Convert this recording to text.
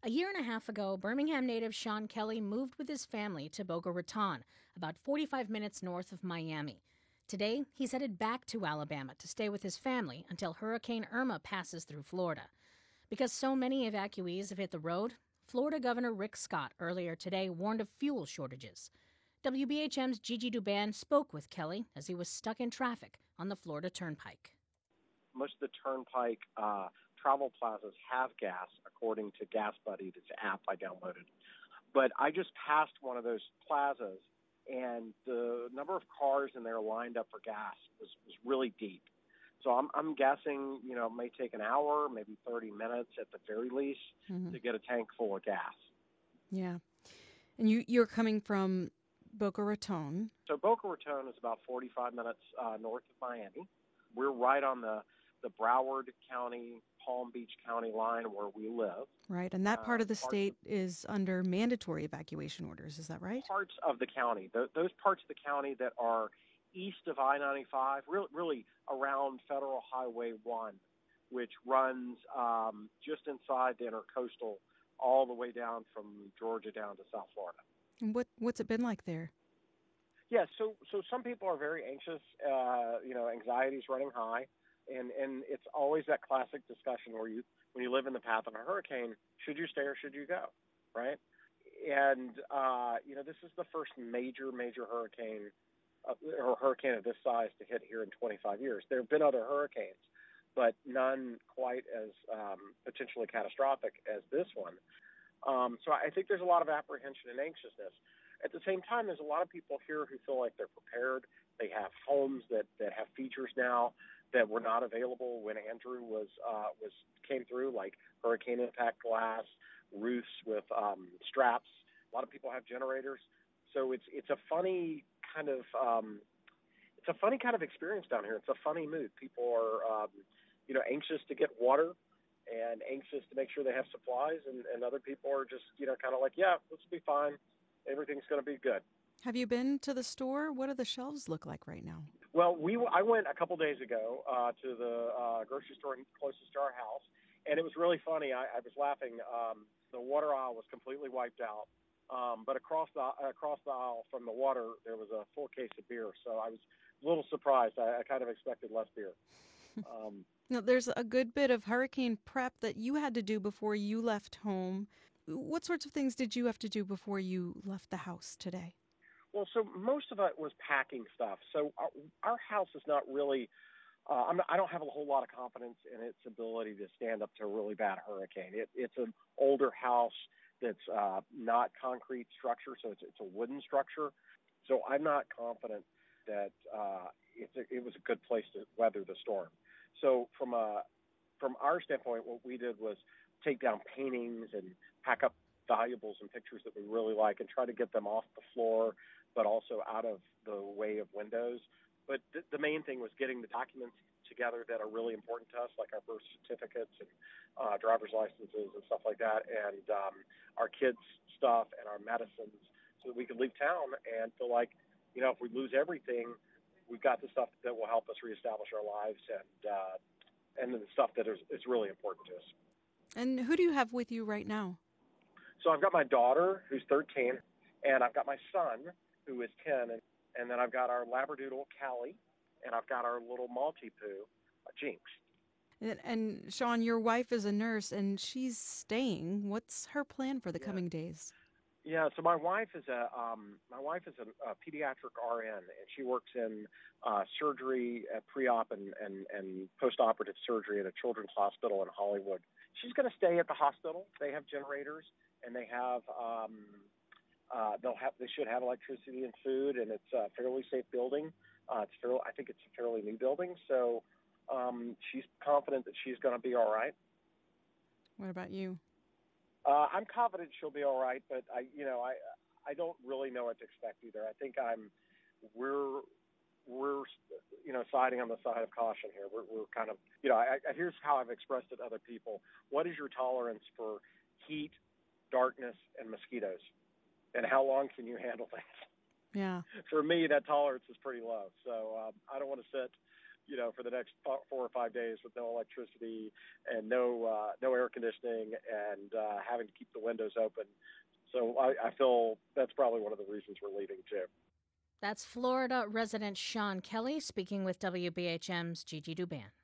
A year and a half ago, Birmingham native Sean Kelly moved with his family to Boca Raton, about 45 minutes north of Miami. Today, he's headed back to Alabama to stay with his family until Hurricane Irma passes through Florida. Because so many evacuees have hit the road, Florida Governor Rick Scott earlier today warned of fuel shortages. WBHM's Gigi Duban spoke with Kelly as he was stuck in traffic on the Florida Turnpike. Most of the Turnpike travel plazas have gas, according to Gas Buddy, this app I downloaded. But I just passed one of those plazas, and the number of cars in there lined up for gas was really deep. So I'm guessing, it may take an hour, maybe 30 minutes at the very least to get a tank full of gas. Yeah. And you're coming from Boca Raton. So Boca Raton is about 45 minutes north of Miami. We're right on the Broward County, Palm Beach County line where we live. Right, and that part of the state is under mandatory evacuation orders, is that right? Parts of the county, those parts of the county that are east of I-95, really around Federal Highway 1, which runs just inside the intercoastal all the way down from Georgia down to South Florida. And what's it been like there? Yeah, so some people are very anxious. Anxiety's running high. And it's always that classic discussion where when you live in the path of a hurricane, should you stay or should you go, right? And, this is the first major hurricane or hurricane of this size to hit here in 25 years. There have been other hurricanes, but none quite as potentially catastrophic as this one. So I think there's a lot of apprehension and anxiousness. At the same time, there's a lot of people here who feel like they're prepared. They have homes that have features now that were not available when Andrew came through, like hurricane impact glass, roofs with straps. A lot of people have generators, so it's a funny kind of experience down here. It's a funny mood. People are anxious to get water and anxious to make sure they have supplies, and other people are just kind of like, yeah, this will be fine. Everything's going to be good. Have you been to the store? What do the shelves look like right now? Well, I went a couple days ago to the grocery store closest to our house, and it was really funny. I was laughing. The water aisle was completely wiped out, but across the aisle from the water, there was a full case of beer. So I was a little surprised. I kind of expected less beer. Now, there's a good bit of hurricane prep that you had to do before you left home. What sorts of things did you have to do before you left the house today? Well, so most of it was packing stuff. So our house is not really I don't have a whole lot of confidence in its ability to stand up to a really bad hurricane. It's an older house that's not concrete structure, so it's a wooden structure. So I'm not confident that it was a good place to weather the storm. So from our standpoint, what we did was take down paintings and pack up valuables and pictures that we really like and try to get them off the floor, but also out of the way of windows. But the main thing was getting the documents together that are really important to us, like our birth certificates and driver's licenses and stuff like that, and our kids' stuff and our medicines, so that we could leave town and feel like, if we lose everything, we've got the stuff that will help us reestablish our lives and the stuff that is really important to us. And who do you have with you right now? So I've got my daughter, who's 13, and I've got my son, who is 10, and then I've got our Labradoodle, Callie, and I've got our little Maltipoo, Jinx. And Sean, your wife is a nurse, and she's staying. What's her plan for the coming days? Yeah, so my wife is a pediatric RN, and she works in surgery, pre-op, and post-operative surgery at a children's hospital in Hollywood. She's going to stay at the hospital. They have generators, and they have they should have electricity and food, and it's a fairly safe building. I think it's a fairly new building, so she's confident that she's going to be all right. What about you? I'm confident she'll be all right, but I don't really know what to expect either. I think we're siding on the side of caution here. We're kind of, here's how I've expressed it to other people. What is your tolerance for heat, darkness, and mosquitoes? And how long can you handle things? Yeah. For me, that tolerance is pretty low. So I don't want to sit for the next 4 or 5 days with no electricity and no air conditioning and having to keep the windows open. So I feel that's probably one of the reasons we're leaving too. That's Florida resident Sean Kelly speaking with WBHM's Gigi Douban.